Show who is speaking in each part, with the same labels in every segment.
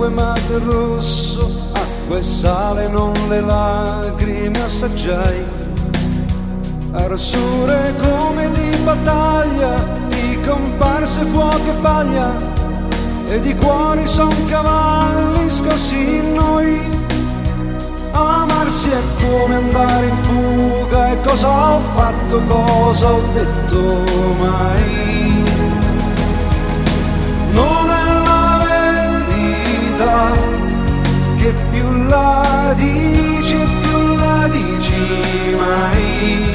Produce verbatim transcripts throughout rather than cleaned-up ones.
Speaker 1: ma del rosso, acqua e sale, non le lacrime assaggiai. Arsure come di battaglia, di comparse, fuoco e paglia, e di cuori son cavalli scossi in noi. Amarsi è come andare in fuga, e cosa ho fatto, cosa ho detto mai? Non è la verità, che più la dici e più la dici mai.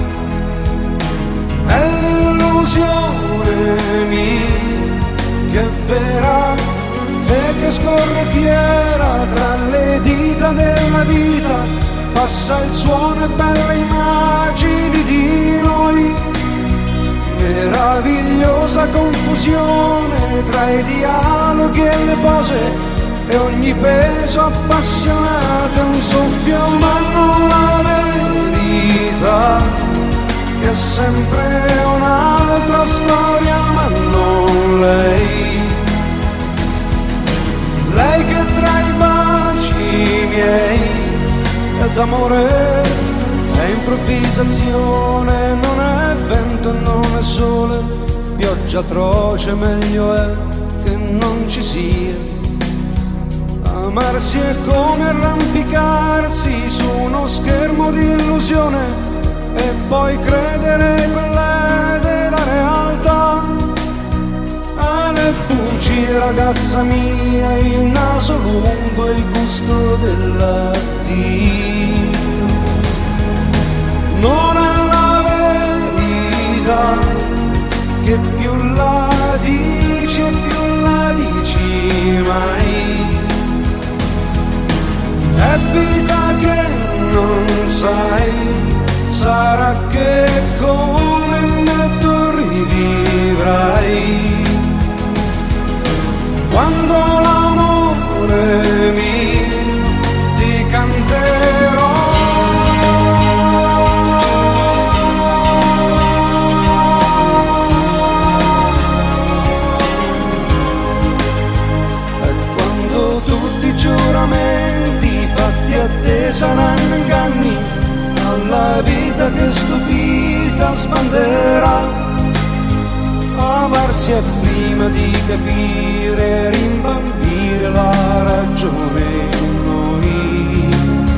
Speaker 1: È l'illusione mia che è vera e che scorre fiera tra le dita della vita, passa il suono e belle immagini di noi. Meravigliosa confusione tra i dialoghi e le pose, e ogni peso appassionato è un soffio, ma non la verità, che è sempre un'altra storia, ma non lei. Lei che tra i baci miei è d'amore, è improvvisazione, non è vento, non è sole, pioggia atroce, meglio è che non ci sia. Amarsi è come arrampicarsi su uno schermo di illusione, e poi credere quella della realtà. Le bugie, ragazza mia, il naso lungo e il gusto del lattino. Non è la verità, che più la dici e più la dici mai. È vita che non sai, sarà che come me tu rivivrai. Quando l'amore mi ti canterò, e quando tutti i giuramenti fatti a te saranno inganni, alla vita che stupita sbanderà. Amarsi è prima di capire, rimbambire la ragione in noi.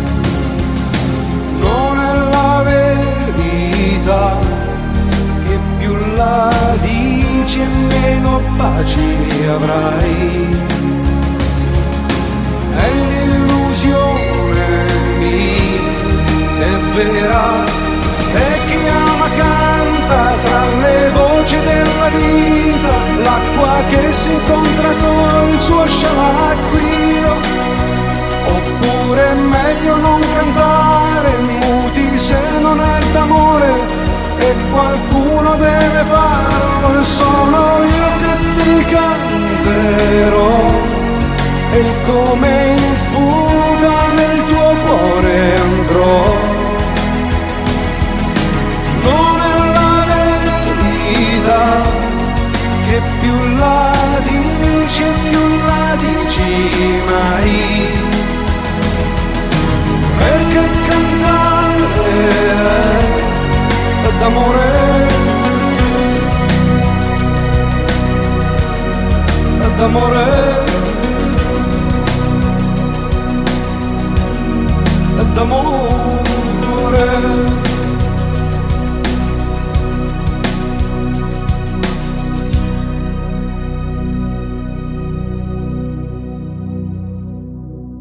Speaker 1: Non è la verità, che più la dici e meno pace avrai. È l'illusione mia che è vera, e chi ama canta tra le voci della vita, l'acqua che si incontra col suo scialacquio. Oppure è meglio non cantare muti se non è d'amore, e qualcuno deve farlo, e sono io che ti canterò, e il come in fuga nel tuo cuore andrò. Che più la dici e più la dici mai. Perché cantare è d'amore, è d'amore, è d'amore.